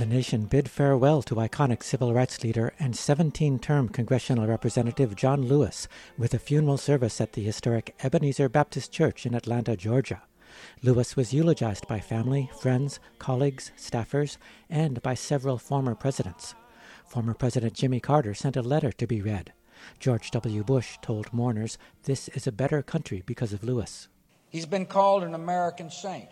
The nation bid farewell to iconic civil rights leader and 17-term congressional representative John Lewis with a funeral service at the historic Ebenezer Baptist Church in Atlanta, Georgia. Lewis was eulogized by family, friends, colleagues, staffers, and by several former presidents. Former President Jimmy Carter sent a letter to be read. George W. Bush told mourners this is a better country because of Lewis. He's been called an American saint,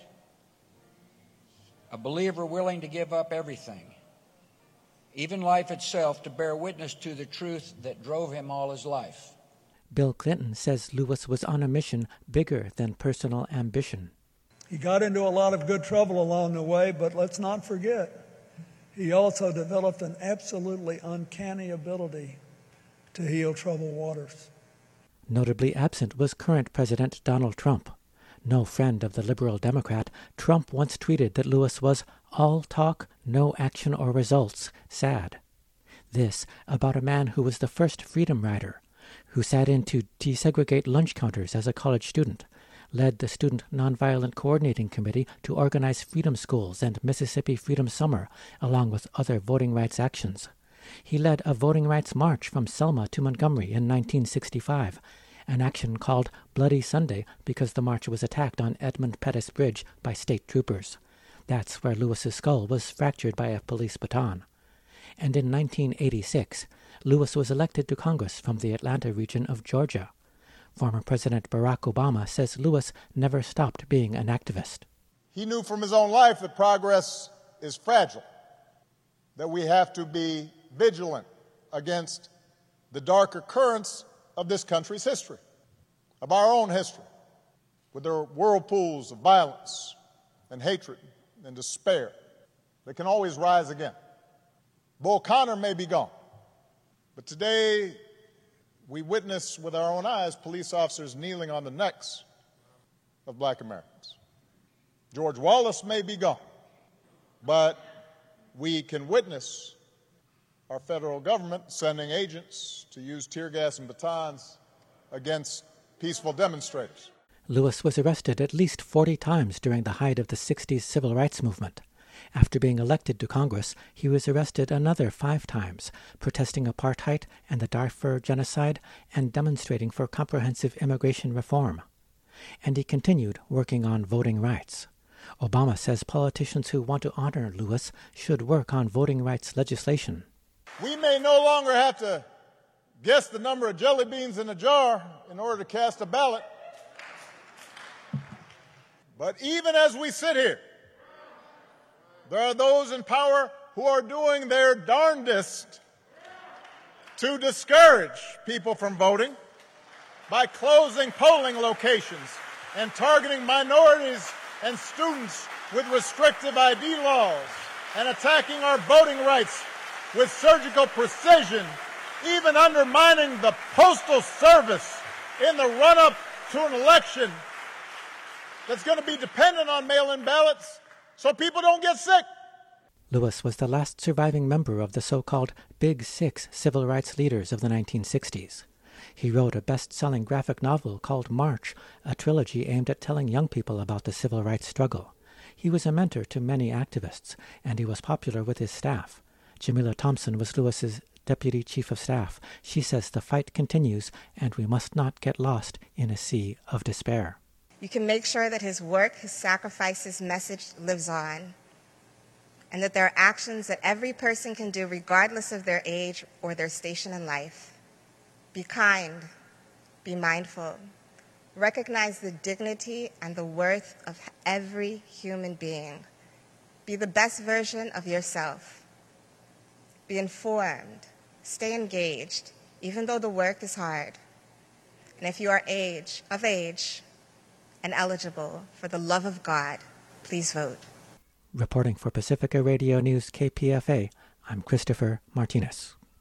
a believer willing to give up everything, even life itself, to bear witness to the truth that drove him all his life. Bill Clinton says Lewis was on a mission bigger than personal ambition. He got into a lot of good trouble along the way, but let's not forget, he also developed an absolutely uncanny ability to heal troubled waters. Notably absent was current President Donald Trump. No friend of the liberal Democrat, Trump once tweeted that Lewis was all talk, no action or results, sad. This about a man who was the first freedom rider, who sat in to desegregate lunch counters as a college student, led the Student Nonviolent Coordinating Committee to organize freedom schools and Mississippi Freedom Summer, along with other voting rights actions. He led a voting rights march from Selma to Montgomery in 1965, an action called Bloody Sunday because the march was attacked on Edmund Pettus Bridge by state troopers. That's where Lewis's skull was fractured by a police baton. And in 1986, Lewis was elected to Congress from the Atlanta region of Georgia. Former President Barack Obama says Lewis never stopped being an activist. He knew from his own life that progress is fragile, that we have to be vigilant against the darker currents of this country's history, of our own history, with their whirlpools of violence and hatred and despair that can always rise again. Bull Connor may be gone, but today we witness with our own eyes police officers kneeling on the necks of black Americans. George Wallace may be gone, but we can witness our federal government sending agents to use tear gas and batons against peaceful demonstrators. Lewis was arrested at least 40 times during the height of the 60s civil rights movement. After being elected to Congress, he was arrested another 5 times, protesting apartheid and the Darfur genocide and demonstrating for comprehensive immigration reform. And he continued working on voting rights. Obama says politicians who want to honor Lewis should work on voting rights legislation. We may no longer have to guess the number of jelly beans in a jar in order to cast a ballot. But even as we sit here, there are those in power who are doing their darndest to discourage people from voting by closing polling locations and targeting minorities and students with restrictive ID laws and attacking our voting rights with surgical precision, even undermining the Postal Service in the run-up to an election that's going to be dependent on mail-in ballots so people don't get sick. Lewis was the last surviving member of the so-called Big Six civil rights leaders of the 1960s. He wrote a best-selling graphic novel called March, a trilogy aimed at telling young people about the civil rights struggle. He was a mentor to many activists, and he was popular with his staff. Jamila Thompson was Lewis's deputy chief of staff. She says the fight continues, and we must not get lost in a sea of despair. You can make sure that his work, his sacrifice, his message lives on, and that there are actions that every person can do regardless of their age or their station in life. Be kind, be mindful, recognize the dignity and the worth of every human being. Be the best version of yourself. Be informed, stay engaged, even though the work is hard. And if you are of age and eligible, for the love of God, please vote. Reporting for Pacifica Radio News KPFA, I'm Christopher Martinez.